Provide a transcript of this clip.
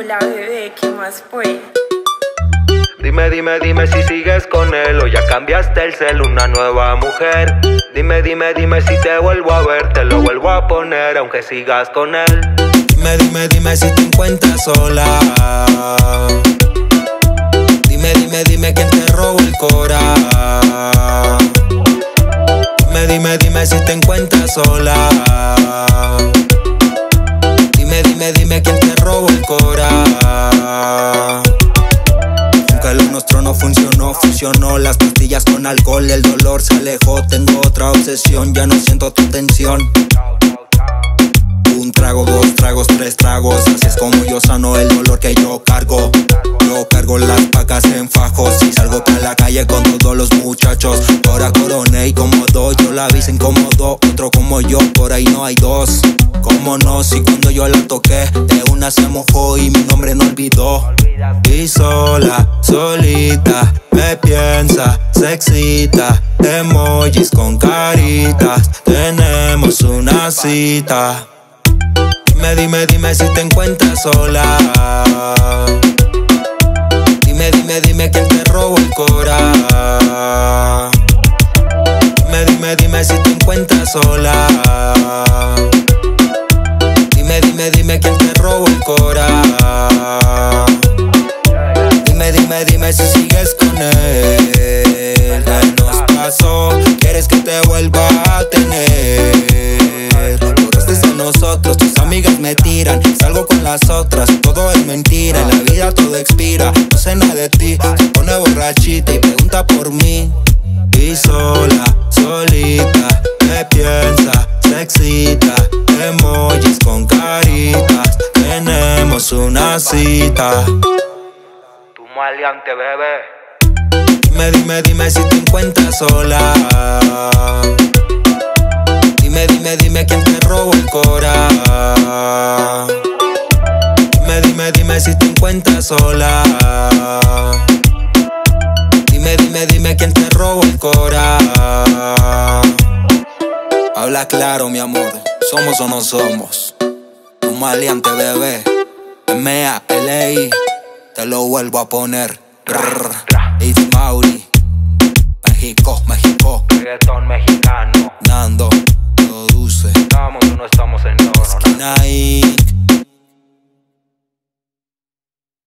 Hola bebé, ¿qué más fue? Dime, dime, dime si sigues con él o ya cambiaste el cel, una nueva mujer. Dime, dime, dime si te vuelvo a ver, te lo vuelvo a poner aunque sigas con él. Dime, dime, dime si te encuentras sola. Dime, dime, dime quién te robó el cora. Dime, dime, dime si te encuentras sola. Dime, dime, dime quién te robó el cora. Aunque lo nuestro no funcionó, funcionó las pastillas con alcohol. El dolor se alejó, tengo otra obsesión, ya no siento tu tensión. Un trago, dos tragos, tres tragos, así es como yo sano el dolor que yo cargo. Yo cargo las pacas en fajos y salgo pa' la calle con todos los muchachos. Ahora coroné y cómodo, yo la vi se incomodó. Otro como yo, por ahí no hay dos. Cómo no, si cuando yo la toqué de una se mojó y mi nombre no olvidó. Y sola, solita, me piensa, se excita. Emojis con caritas, tenemos una cita. Dime, dime, dime si te encuentras sola. Dime, dime, dime quién te robó el cora. Dime, dime, dime si te encuentras sola. Dime, dime, dime quién te robó el cora. Dime, dime, dime si sigues con él. ¿Qué nos pasó? ¿Quieres que te vuelva a tener? Borraste de nosotros, tus amigas me tiran. Salgo con las otras, todo es mentira. En la vida todo expira, no sé nada de ti. Se pone borrachita y pregunta por mí. Y sola, solita, me piensa, se excita. Emojis con caritas, tenemos una cita. Tu maleante, bebé. Dime, dime, dime si te encuentras sola. Dime, dime, dime quién te robó el cora. Dime, dime, dime si te encuentras sola. Dime, dime, dime quién te robó el cora. Habla claro, mi amor, ¿somos o no somos? Un maleante, bebé. M.A.L.I. te lo vuelvo a poner. It's Mauri, México, México. Reggaetón mexicano. Nando, produce. Estamos o no estamos en oro, ¿no? Esquina ahí.